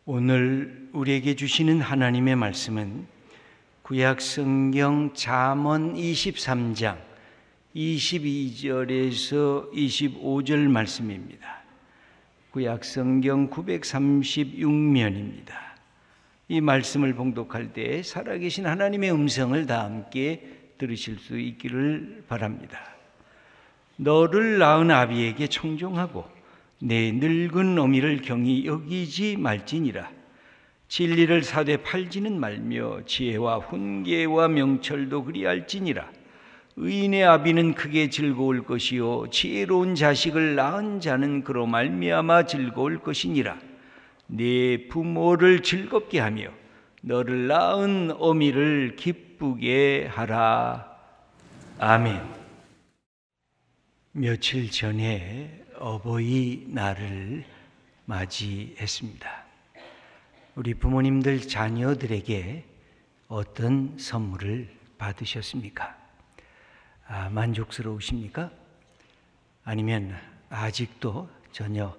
오늘 우리에게 주시는 하나님의 말씀은 구약 성경 잠언 23장 22절에서 25절 말씀입니다. 구약 성경 936면입니다. 이 말씀을 봉독할 때 살아계신 하나님의 음성을 다 함께 들으실 수 있기를 바랍니다. 너를 낳은 아비에게 청종하고 내 늙은 어미를 경히 여기지 말지니라. 진리를 사되 팔지는 말며 지혜와 훈계와 명철도 그리할지니라. 의인의 아비는 크게 즐거울 것이요 지혜로운 자식을 낳은 자는 그로 말미암아 즐거울 것이니라. 네 부모를 즐겁게 하며 너를 낳은 어미를 기쁘게 하라. 아멘. 며칠 전에 어버이날을 맞이했습니다. 우리 부모님들 자녀들에게 어떤 선물을 받으셨습니까? 만족스러우십니까? 아니면 아직도 전혀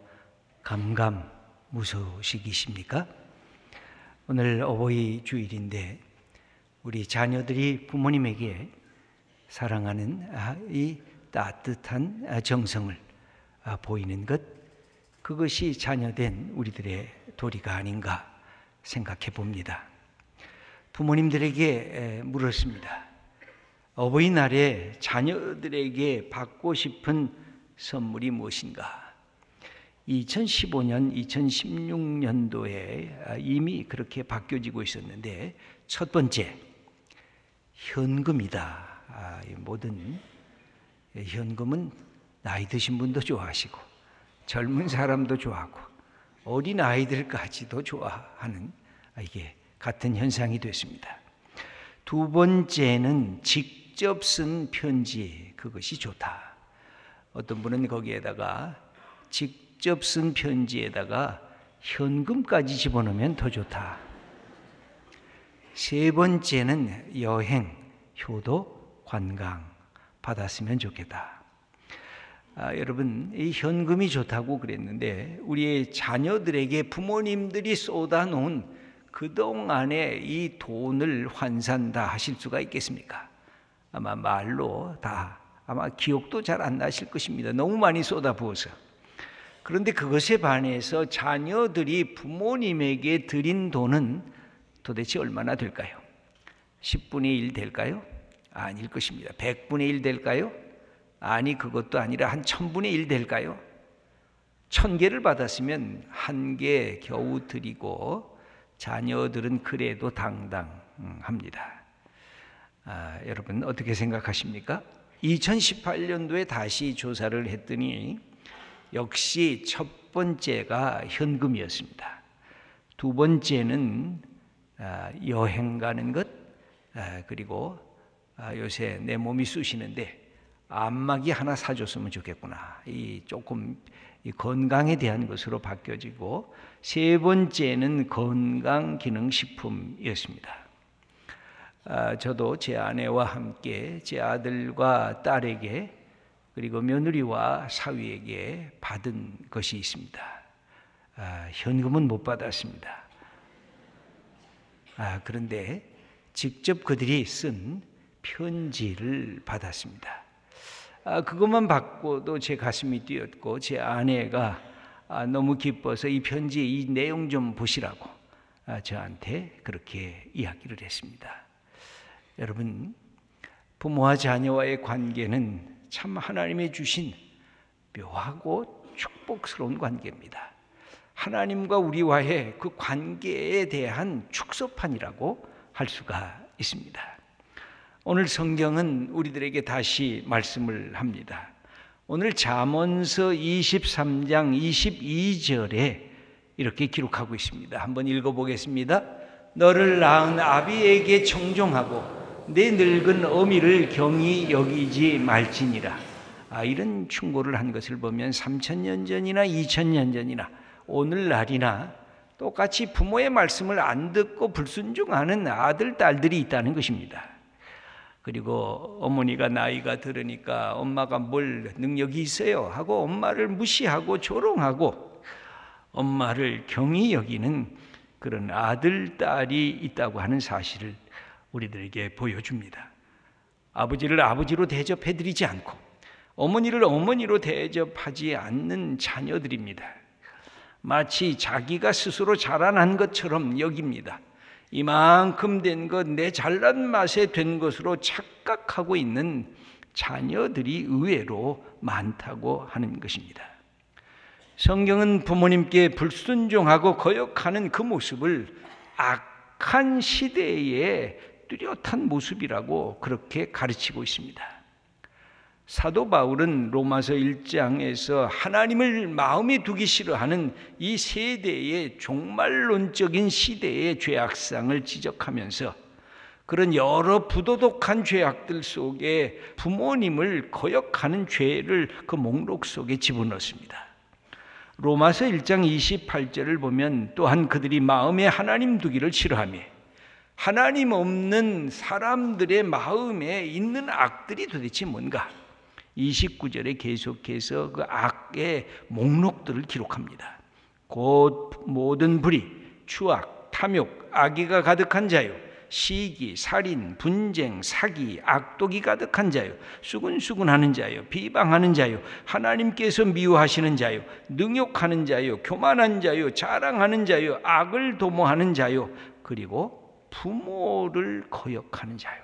감감무소식이십니까? 오늘 어버이 주일인데 우리 자녀들이 부모님에게 사랑하는 이 따뜻한 정성을 보이는 것, 그것이 자녀된 우리들의 도리가 아닌가 생각해 봅니다. 부모님들에게 물었습니다. 어버이날에 자녀들에게 받고 싶은 선물이 무엇인가? 2015년, 2016년도에 이미 그렇게 바뀌어지고 있었는데 첫 번째, 현금이다. 모든 현금은 나이 드신 분도 좋아하시고 젊은 사람도 좋아하고 어린 아이들까지도 좋아하는 이게 같은 현상이 됐습니다. 두 번째는 직접 쓴 편지, 그것이 좋다. 어떤 분은 거기에다가 직접 쓴 편지에다가 현금까지 집어넣으면 더 좋다. 세 번째는 여행, 효도, 관광 받았으면 좋겠다. 여러분, 이 현금이 좋다고 그랬는데 우리의 자녀들에게 부모님들이 쏟아놓은 그동안의 이 돈을 환산 다 하실 수가 있겠습니까? 아마 말로 다 아마 기억도 잘 안 나실 것입니다. 너무 많이 쏟아부어서. 그런데 그것에 반해서 자녀들이 부모님에게 드린 돈은 도대체 얼마나 될까요? 10분의 1 될까요? 아닐 것입니다. 100분의 1 될까요? 아니, 그것도 아니라 한 1000분의 1 될까요? 1000개를 받았으면 1개 겨우 드리고 자녀들은 그래도 당당합니다. 여러분 어떻게 생각하십니까? 2018년도에 다시 조사를 했더니 역시 첫 번째가 현금이었습니다. 두 번째는 여행 가는 것, 그리고 요새 내 몸이 쑤시는데 안마기 하나 사줬으면 좋겠구나. 조금 건강에 대한 것으로 바뀌어지고, 세 번째는 건강기능식품이었습니다. 저도 제 아내와 함께 제 아들과 딸에게 그리고 며느리와 사위에게 받은 것이 있습니다. 현금은 못 받았습니다. 그런데 직접 그들이 쓴 편지를 받았습니다. 그것만 받고도 제 가슴이 뛰었고, 제 아내가 너무 기뻐서 이 편지의 이 내용 좀 보시라고 저한테 그렇게 이야기를 했습니다. 여러분, 부모와 자녀와의 관계는 참 하나님이 주신 묘하고 축복스러운 관계입니다. 하나님과 우리와의 그 관계에 대한 축소판이라고 할 수가 있습니다. 오늘 성경은 우리들에게 다시 말씀을 합니다. 오늘 잠언서 23장 22절에 이렇게 기록하고 있습니다. 한번 읽어보겠습니다. 너를 낳은 아비에게 청종하고 내 늙은 어미를 경히 여기지 말지니라. 이런 충고를 한 것을 보면 3000년 전이나 2000년 전이나 오늘날이나 똑같이 부모의 말씀을 안 듣고 불순종하는 아들, 딸들이 있다는 것입니다. 그리고 어머니가 나이가 들으니까 엄마가 뭘 능력이 있어요 하고 엄마를 무시하고 조롱하고 엄마를 경히 여기는 그런 아들, 딸이 있다고 하는 사실을 우리들에게 보여줍니다. 아버지를 아버지로 대접해드리지 않고 어머니를 어머니로 대접하지 않는 자녀들입니다. 마치 자기가 스스로 자라난 것처럼 여깁니다. 이만큼 된 것, 내 잘난 맛에 된 것으로 착각하고 있는 자녀들이 의외로 많다고 하는 것입니다. 성경은 부모님께 불순종하고 거역하는 그 모습을 악한 시대의 뚜렷한 모습이라고 그렇게 가르치고 있습니다. 사도 바울은 로마서 1장에서 하나님을 마음에 두기 싫어하는 이 세대의 종말론적인 시대의 죄악상을 지적하면서 그런 여러 부도덕한 죄악들 속에 부모님을 거역하는 죄를 그 목록 속에 집어넣습니다. 로마서 1장 28절을 보면 또한 그들이 마음에 하나님 두기를 싫어하며 하나님 없는 사람들의 마음에 있는 악들이 도대체 뭔가? 29절에 계속해서 그 악의 목록들을 기록합니다. 곧 모든 불의, 추악, 탐욕, 악의가 가득한 자요, 시기, 살인, 분쟁, 사기, 악독이 가득한 자요, 수군수군하는 자요, 비방하는 자요, 하나님께서 미워하시는 자요, 능욕하는 자요, 교만한 자요, 자랑하는 자요, 악을 도모하는 자요, 그리고 부모를 거역하는 자요.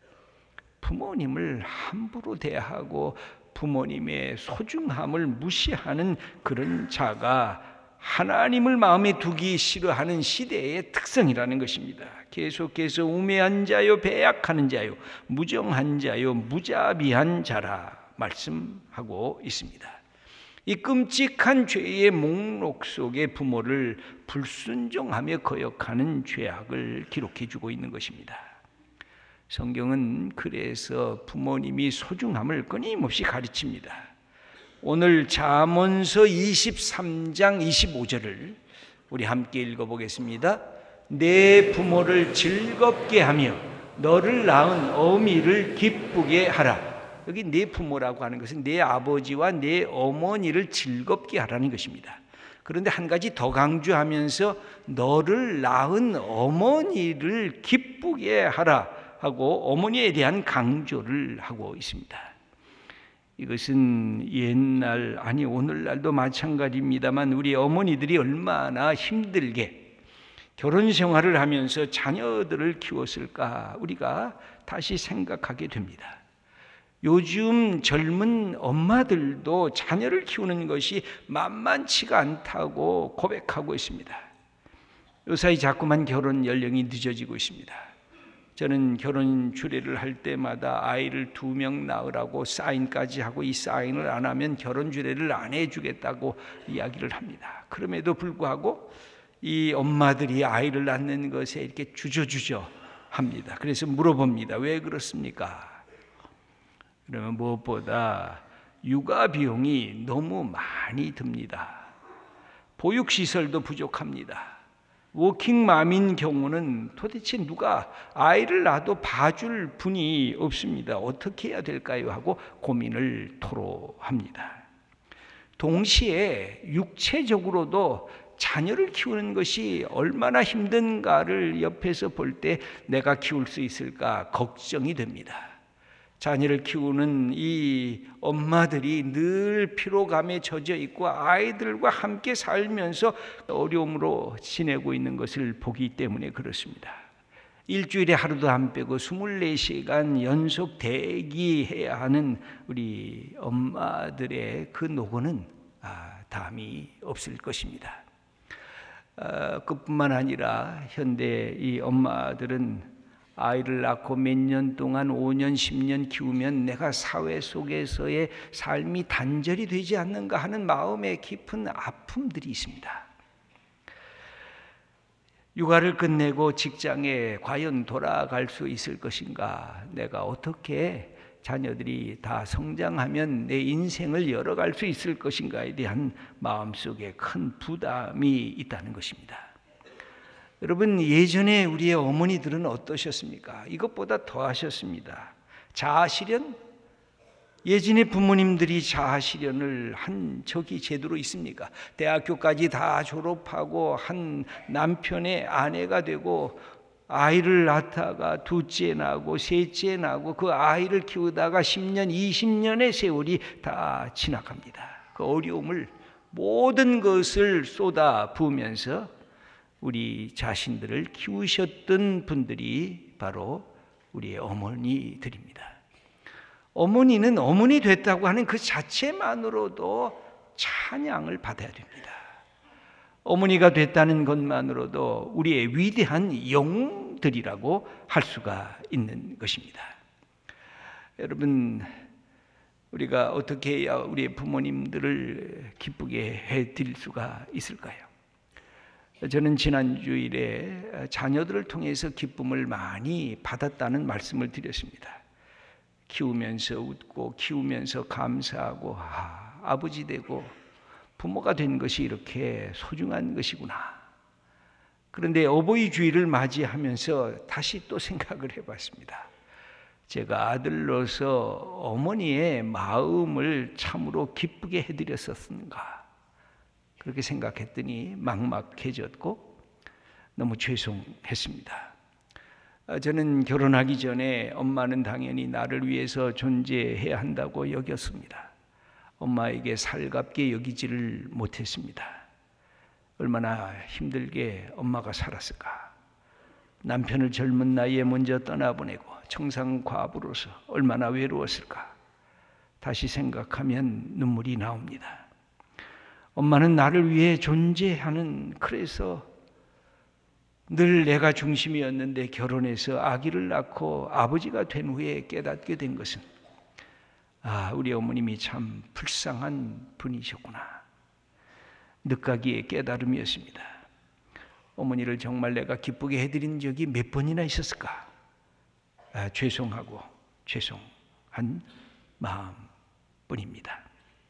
부모님을 함부로 대하고 부모님의 소중함을 무시하는 그런 자가 하나님을 마음에 두기 싫어하는 시대의 특성이라는 것입니다. 계속해서 우매한 자요, 배약하는 자요, 무정한 자요, 무자비한 자라 말씀하고 있습니다. 이 끔찍한 죄의 목록 속에 부모를 불순종하며 거역하는 죄악을 기록해 주고 있는 것입니다. 성경은 그래서 부모님이 소중함을 끊임없이 가르칩니다. 오늘 잠언서 23장 25절을 우리 함께 읽어보겠습니다. 내 부모를 즐겁게 하며 너를 낳은 어미를 기쁘게 하라. 여기 내 부모라고 하는 것은 내 아버지와 내 어머니를 즐겁게 하라는 것입니다. 그런데 한 가지 더 강조하면서 너를 낳은 어머니를 기쁘게 하라 하고 어머니에 대한 강조를 하고 있습니다. 이것은 옛날 아니 오늘날도 마찬가지입니다만 우리 어머니들이 얼마나 힘들게 결혼 생활을 하면서 자녀들을 키웠을까 우리가 다시 생각하게 됩니다. 요즘 젊은 엄마들도 자녀를 키우는 것이 만만치가 않다고 고백하고 있습니다. 요사이 자꾸만 결혼 연령이 늦어지고 있습니다. 저는 결혼 주례를 할 때마다 아이를 2명 낳으라고 사인까지 하고 이 사인을 안 하면 결혼 주례를 안 해주겠다고 이야기를 합니다. 그럼에도 불구하고 이 엄마들이 아이를 낳는 것에 이렇게 주저주저 합니다. 그래서 물어봅니다. 왜 그렇습니까? 그러면 무엇보다 육아 비용이 너무 많이 듭니다. 보육시설도 부족합니다. 워킹맘인 경우는 도대체 누가 아이를 낳아도 봐줄 분이 없습니다. 어떻게 해야 될까요? 하고 고민을 토로합니다. 동시에 육체적으로도 자녀를 키우는 것이 얼마나 힘든가를 옆에서 볼 때 내가 키울 수 있을까 걱정이 됩니다. 자녀를 키우는 이 엄마들이 늘 피로감에 젖어 있고 아이들과 함께 살면서 어려움으로 지내고 있는 것을 보기 때문에 그렇습니다. 일주일에 하루도 안 빼고 24시간 연속 대기해야 하는 우리 엄마들의 그 노고는 담이 없을 것입니다. 그뿐만 아니라 현대 이 엄마들은 아이를 낳고 몇 년 동안 5년, 10년 키우면 내가 사회 속에서의 삶이 단절이 되지 않는가 하는 마음의 깊은 아픔들이 있습니다. 육아를 끝내고 직장에 과연 돌아갈 수 있을 것인가? 내가 어떻게 자녀들이 다 성장하면 내 인생을 열어갈 수 있을 것인가에 대한 마음속에 큰 부담이 있다는 것입니다. 여러분 예전에 우리의 어머니들은 어떠셨습니까? 이것보다 더 하셨습니다. 자아실현, 예전에 부모님들이 자아실현을 한 적이 제대로 있습니까? 대학교까지 다 졸업하고 한 남편의 아내가 되고 아이를 낳다가 둘째 나고 셋째 나고 그 아이를 키우다가 10년, 20년의 세월이 다 지나갑니다. 그 어려움을 모든 것을 쏟아 부으면서 우리 자신들을 키우셨던 분들이 바로 우리의 어머니들입니다. 어머니는 어머니 됐다고 하는 그 자체만으로도 찬양을 받아야 됩니다. 어머니가 됐다는 것만으로도 우리의 위대한 영웅들이라고 할 수가 있는 것입니다. 여러분, 우리가 어떻게 해야 우리의 부모님들을 기쁘게 해드릴 수가 있을까요? 저는 지난 주일에 자녀들을 통해서 기쁨을 많이 받았다는 말씀을 드렸습니다. 키우면서 웃고 키우면서 감사하고 아버지 되고 부모가 된 것이 이렇게 소중한 것이구나. 그런데 어버이 주일을 맞이하면서 다시 또 생각을 해봤습니다. 제가 아들로서 어머니의 마음을 참으로 기쁘게 해드렸었는가, 그렇게 생각했더니 막막해졌고 너무 죄송했습니다. 저는 결혼하기 전에 엄마는 당연히 나를 위해서 존재해야 한다고 여겼습니다. 엄마에게 살갑게 여기지를 못했습니다. 얼마나 힘들게 엄마가 살았을까. 남편을 젊은 나이에 먼저 떠나보내고 청산과부로서 얼마나 외로웠을까. 다시 생각하면 눈물이 나옵니다. 엄마는 나를 위해 존재하는, 그래서 늘 내가 중심이었는데 결혼해서 아기를 낳고 아버지가 된 후에 깨닫게 된 것은 우리 어머님이 참 불쌍한 분이셨구나. 늦가기의 깨달음이었습니다. 어머니를 정말 내가 기쁘게 해드린 적이 몇 번이나 있었을까? 죄송하고 죄송한 마음뿐입니다.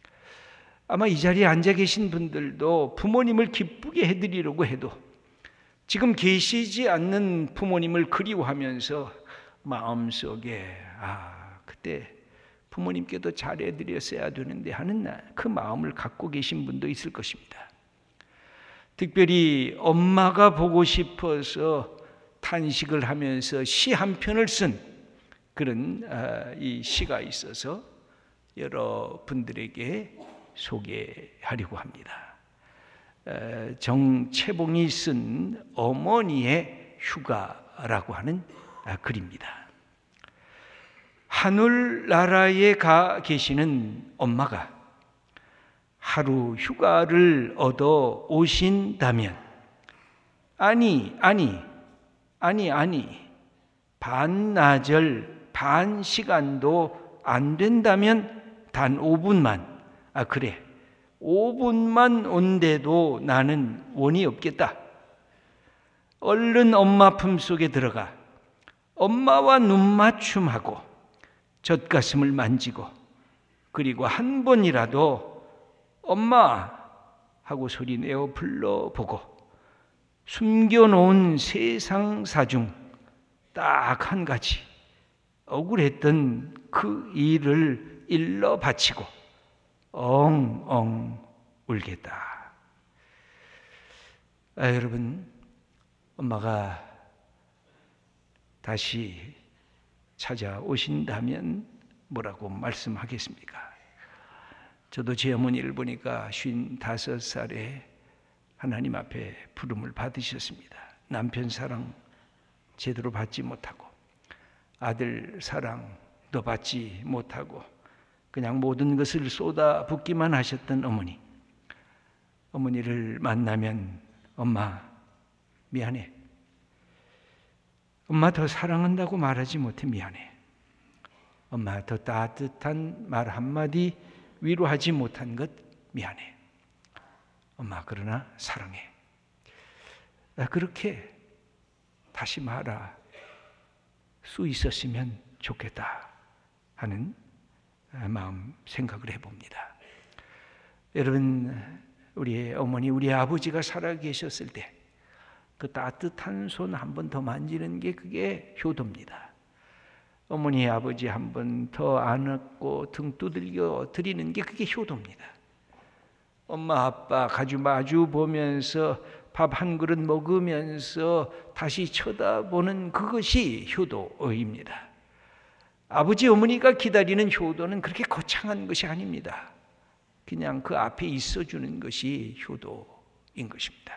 아마 이 자리에 앉아 계신 분들도 부모님을 기쁘게 해드리려고 해도 지금 계시지 않는 부모님을 그리워하면서 마음속에 그때 부모님께도 잘해드렸어야 되는데 하는 그 마음을 갖고 계신 분도 있을 것입니다. 특별히 엄마가 보고 싶어서 탄식을 하면서 시 한 편을 쓴 그런 이 시가 있어서 여러분들에게 소개하려고 합니다. 정채봉이 쓴 어머니의 휴가라고 하는 글입니다. 하늘나라에 가 계시는 엄마가 하루 휴가를 얻어 오신다면, 아니 반나절 반 시간도 안 된다면 단 5분만, 그래 5분만 온데도 나는 원이 없겠다. 얼른 엄마 품속에 들어가 엄마와 눈맞춤하고 젖가슴을 만지고, 그리고 한 번이라도 엄마 하고 소리내어 불러보고 숨겨놓은 세상사 중 딱 한 가지 억울했던 그 일을 일러 바치고 엉엉 울겠다. 여러분, 엄마가 다시 찾아오신다면 뭐라고 말씀하겠습니까? 저도 제 어머니를 보니까 55살에 하나님 앞에 부름을 받으셨습니다. 남편 사랑 제대로 받지 못하고 아들 사랑도 받지 못하고 그냥 모든 것을 쏟아붓기만 하셨던 어머니. 어머니를 만나면 엄마 미안해. 엄마 더 사랑한다고 말하지 못해 미안해. 엄마 더 따뜻한 말 한마디 위로하지 못한 것 미안해. 엄마 그러나 사랑해. 그렇게 다시 말할 수 있었으면 좋겠다 하는 마음 생각을 해봅니다. 여러분, 우리 어머니, 우리 아버지가 살아계셨을 때 그 따뜻한 손 한 번 더 만지는 게 그게 효도입니다. 어머니 아버지 한 번 더 안고 등 두들겨 드리는 게 그게 효도입니다. 엄마 아빠 마주 보면서 밥 한 그릇 먹으면서 다시 쳐다보는 그것이 효도입니다. 아버지 어머니가 기다리는 효도는 그렇게 거창한 것이 아닙니다. 그냥 그 앞에 있어주는 것이 효도인 것입니다.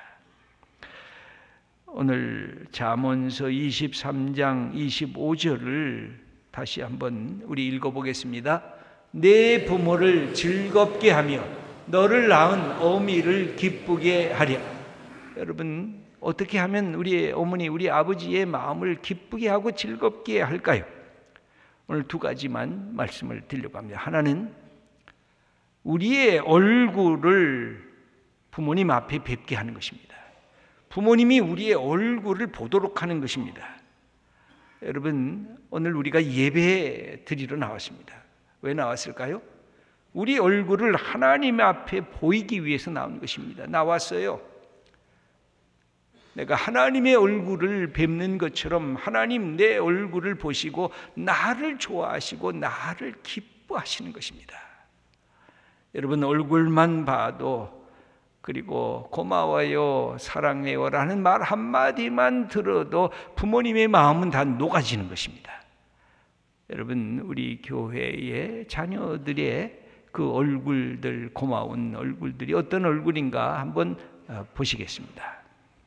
오늘 잠언서 23장 25절을 다시 한번 우리 읽어보겠습니다. 내 부모를 즐겁게 하며 너를 낳은 어미를 기쁘게 하려. 여러분, 어떻게 하면 우리 어머니, 우리 아버지의 마음을 기쁘게 하고 즐겁게 할까요? 오늘 두 가지만 말씀을 드리려고 합니다. 하나는 우리의 얼굴을 부모님 앞에 뵙게 하는 것입니다. 부모님이 우리의 얼굴을 보도록 하는 것입니다. 여러분, 오늘 우리가 예배 드리러 나왔습니다. 왜 나왔을까요? 우리 얼굴을 하나님 앞에 보이기 위해서 나온 것입니다. 나왔어요. 내가 하나님의 얼굴을 뵙는 것처럼 하나님 내 얼굴을 보시고 나를 좋아하시고 나를 기뻐하시는 것입니다. 여러분, 얼굴만 봐도, 그리고 고마워요, 사랑해요 라는 말 한마디만 들어도 부모님의 마음은 다 녹아지는 것입니다. 여러분, 우리 교회의 자녀들의 그 얼굴들, 고마운 얼굴들이 어떤 얼굴인가 한번 보시겠습니다.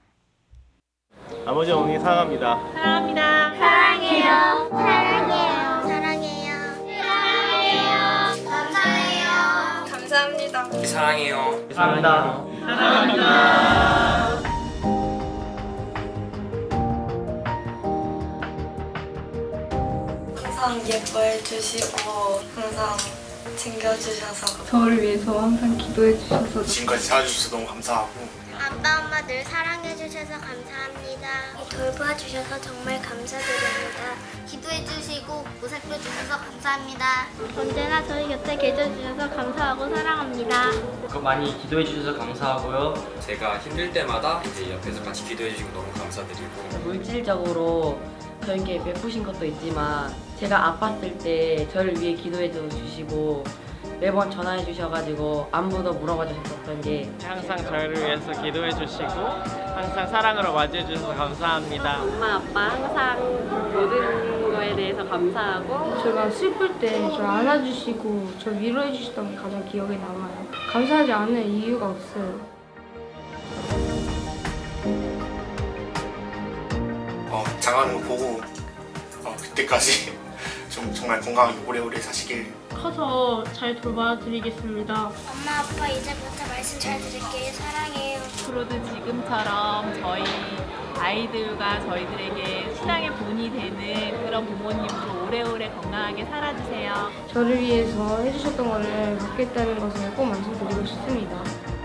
아버지, 어머니 사랑합니다. 사랑합니다. 사랑해요. 사랑해요. 사랑해요. 사랑해요. 감사해요. 감사합니다. 사랑해요. 사랑합니다. 사랑합니다. 항상 예뻐해 주시고 항상 챙겨주셔서 저를 위해서 항상 기도해 주셔서 지금까지 살아주셔서 너무 감사하고 아빠, 엄마 늘 사랑해주셔서 감사합니다. 돌봐주셔서 정말 감사드립니다. 기도해주시고 보살펴주셔서 감사합니다. 언제나 저희 곁에 계셔주셔서 감사하고 사랑합니다. 많이 기도해 주셔서 감사하고요. 제가 힘들 때마다 이제 옆에서 같이 기도해 주시고 너무 감사드리고, 물질적으로 저에게 베푸신 것도 있지만 제가 아팠을 때 저를 위해 기도해 주시고 매번 전화해 주셔가지고 안부도 물어봐 주셨던 게 항상 저를 위해서 기도해 주시고 항상 사랑으로 맞이해 주셔서 감사합니다. 엄마 아빠 항상 모든 거에 대해서 감사하고 제가 슬플 때 저를 안아주시고 저 위로해 주셨던 게 가장 기억에 남아요. 감사하지 않을 이유가 없어요. 장하는 거 보고 그때까지 좀 정말 건강하게 오래오래 사시길. 커서 잘 돌봐드리겠습니다. 엄마, 아빠 이제부터 말씀 잘 들을게요. 사랑해요. 앞으로도 지금처럼 저희 아이들과 저희들에게 신앙의 본이 되는 그런 부모님으로 오래오래 건강하게 살아주세요. 저를 위해서 해주셨던 거를 받겠다는 것을 꼭 말씀드리고 싶습니다.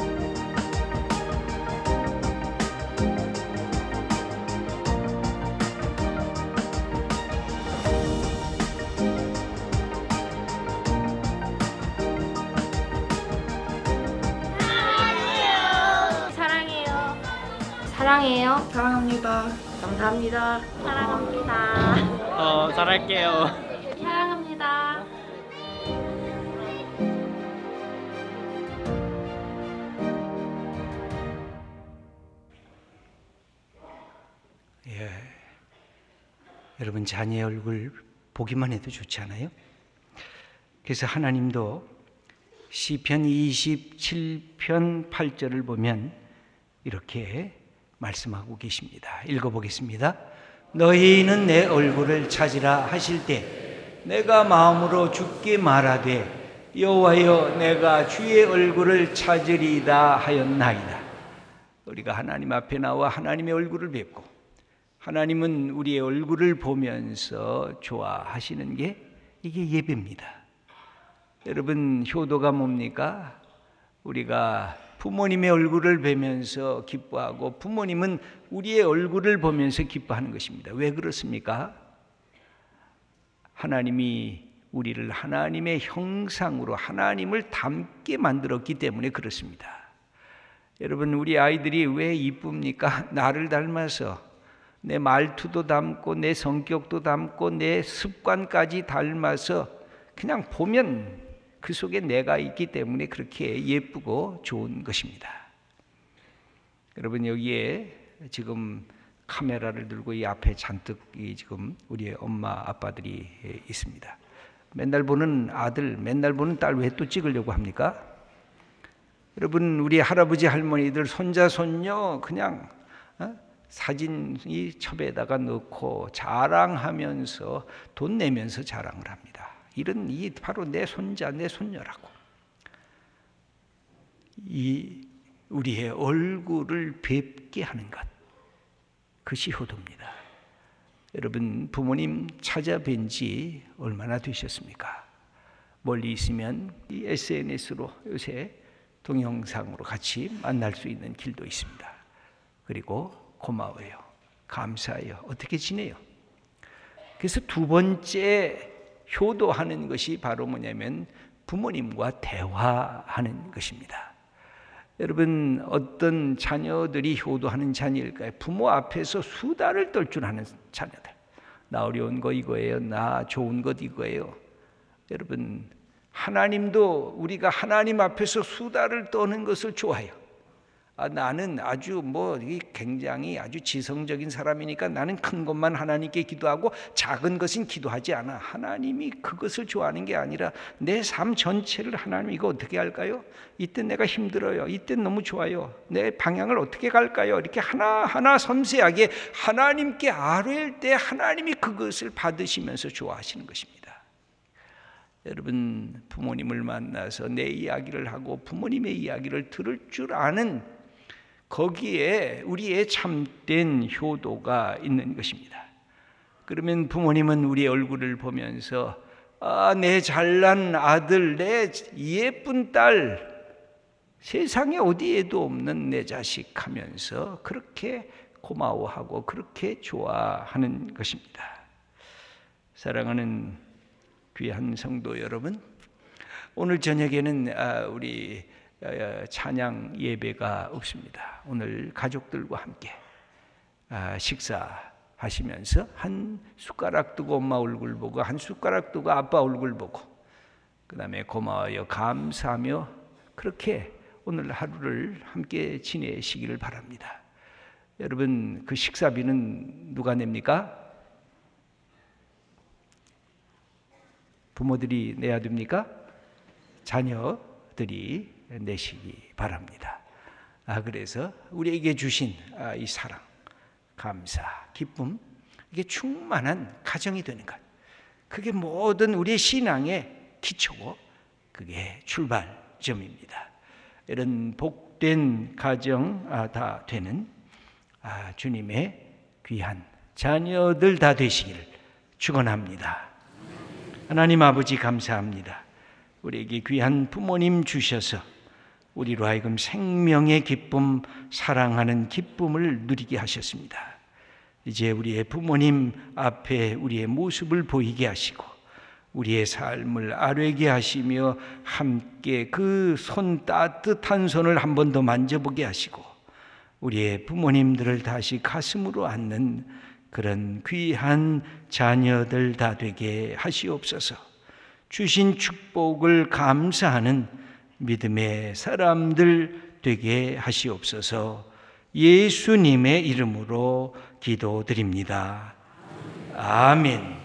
사랑해요. 사랑합니다. 감사합니다. 사랑합니다. 잘할게요. 사랑합니다. 예, 여러분, 자녀의 얼굴 보기만 해도 좋지 않아요? 그래서 하나님도 시편 27편 8절을 보면 이렇게 말씀하고 계십니다. 읽어보겠습니다. 너희는 내 얼굴을 찾으라 하실 때 내가 마음으로 주께 말하되 여호와여 내가 주의 얼굴을 찾으리다 하였나이다. 우리가 하나님 앞에 나와 하나님의 얼굴을 뵙고 하나님은 우리의 얼굴을 보면서 좋아하시는 게 이게 예배입니다. 여러분, 효도가 뭡니까? 우리가 부모님의 얼굴을 뵈면서 기뻐하고 부모님은 우리의 얼굴을 보면서 기뻐하는 것입니다. 왜 그렇습니까? 하나님이 우리를 하나님의 형상으로 하나님을 닮게 만들었기 때문에 그렇습니다. 여러분, 우리 아이들이 왜 이쁩니까? 나를 닮아서, 내 말투도 닮고 내 성격도 닮고 내 습관까지 닮아서 그냥 보면 그 속에 내가 있기 때문에 그렇게 예쁘고 좋은 것입니다. 여러분, 여기에 지금 카메라를 들고 이 앞에 잔뜩 지금 우리의 엄마 아빠들이 있습니다. 맨날 보는 아들, 맨날 보는 딸 왜 또 찍으려고 합니까? 여러분, 우리 할아버지 할머니들 손자 손녀 그냥 사진 이 첩에다가 넣고 자랑하면서 돈 내면서 자랑을 합니다. 이런 이 바로 내 손자 내 손녀라고. 이 우리의 얼굴을 뵙게 하는 것, 그것이 효도입니다. 여러분, 부모님 찾아뵌 지 얼마나 되셨습니까? 멀리 있으면 이 SNS로 요새 동영상으로 같이 만날 수 있는 길도 있습니다. 그리고 고마워요, 감사해요, 어떻게 지내요? 그래서 두 번째 효도하는 것이 바로 뭐냐면 부모님과 대화하는 것입니다. 여러분, 어떤 자녀들이 효도하는 자녀일까요? 부모 앞에서 수다를 떨 줄 아는 자녀들. 나 어려운 거 이거예요, 나 좋은 것 이거예요. 여러분, 하나님도 우리가 하나님 앞에서 수다를 떠는 것을 좋아해요. 나는 아주 굉장히 아주 지성적인 사람이니까 나는 큰 것만 하나님께 기도하고 작은 것은 기도하지 않아. 하나님이 그것을 좋아하는 게 아니라 내 삶 전체를 하나님 이거 어떻게 할까요? 이때 내가 힘들어요, 이때 너무 좋아요, 내 방향을 어떻게 갈까요? 이렇게 하나하나 섬세하게 하나님께 아뢰일 때 하나님이 그것을 받으시면서 좋아하시는 것입니다. 여러분, 부모님을 만나서 내 이야기를 하고 부모님의 이야기를 들을 줄 아는 거기에 우리의 참된 효도가 있는 것입니다. 그러면 부모님은 우리의 얼굴을 보면서 내 잘난 아들, 내 예쁜 딸, 세상에 어디에도 없는 내 자식 하면서 그렇게 고마워하고 그렇게 좋아하는 것입니다. 사랑하는 귀한 성도 여러분, 오늘 저녁에는 우리 찬양 예배가 없습니다. 오늘 가족들과 함께 식사하시면서 한 숟가락 두고 엄마 얼굴 보고 한 숟가락 두고 아빠 얼굴 보고 그 다음에 고마워요, 감사하며 그렇게 오늘 하루를 함께 지내시기를 바랍니다. 여러분, 그 식사비는 누가 냅니까? 부모들이 내야 됩니까? 자녀들이 내시기 바랍니다. 그래서 우리에게 주신 이 사랑, 감사, 기쁨, 이게 충만한 가정이 되는 것, 그게 모든 우리의 신앙의 기초고 그게 출발점입니다. 이런 복된 가정 다 되는 주님의 귀한 자녀들 다 되시기를 축원합니다. 하나님 아버지, 감사합니다. 우리에게 귀한 부모님 주셔서 우리로 하여금 생명의 기쁨, 사랑하는 기쁨을 누리게 하셨습니다. 이제 우리의 부모님 앞에 우리의 모습을 보이게 하시고 우리의 삶을 아뢰게 하시며 함께 그 손, 따뜻한 손을 한 번 더 만져보게 하시고 우리의 부모님들을 다시 가슴으로 안는 그런 귀한 자녀들 다 되게 하시옵소서. 주신 축복을 감사하는 믿음의 사람들 되게 하시옵소서. 예수님의 이름으로 기도드립니다. 아멘.